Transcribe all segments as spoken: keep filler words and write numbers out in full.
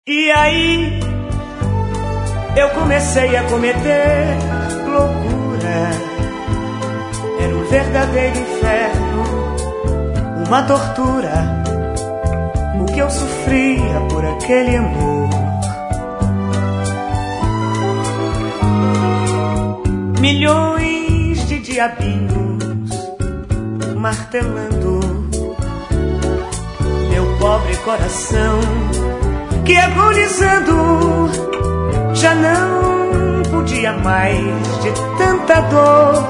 E aí eu comecei a cometer loucura. Era um verdadeiro inferno, uma tortura, o que eu sofria por aquele amor. Milhões de diabinhos martelando meu pobre coração, que agonizando já não podia mais de tanta dor.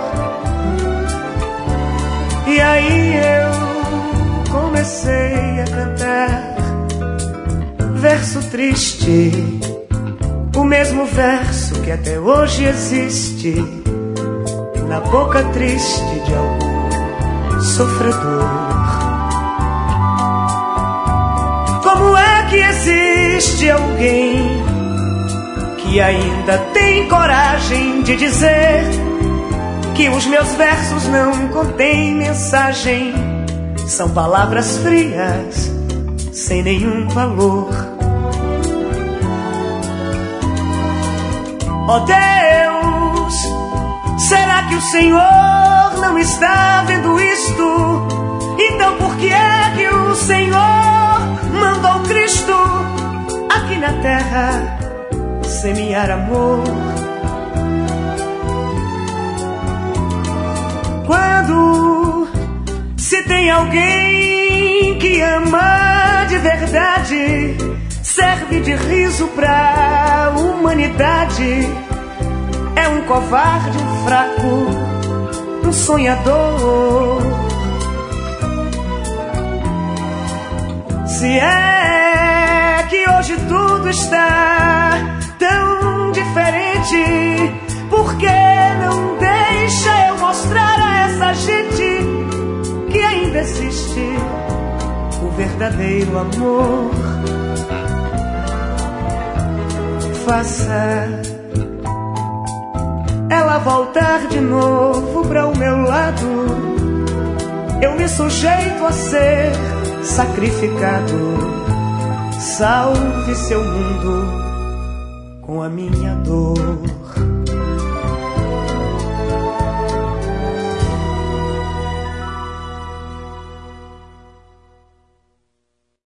E aí eu comecei a cantar verso triste, o mesmo verso que até hoje existe na boca triste de algum sofredor. Como é que existe alguém que ainda tem coragem de dizer que os meus versos não contêm mensagem? São palavras frias, sem nenhum valor. Ó Deus, será que o Senhor não está vendo isto? Então por que é que o Senhor mandou Cristo aqui na terra semear amor? Quando se tem alguém que ama de verdade, serve de riso pra humanidade, é um covarde, um fraco, um sonhador. Se é que hoje tudo está tão diferente, por que não deixa eu mostrar a essa gente que ainda existe o verdadeiro amor? Faça ela voltar de novo para o meu lado, eu me sujeito a ser sacrificado. Salve seu mundo com a minha dor.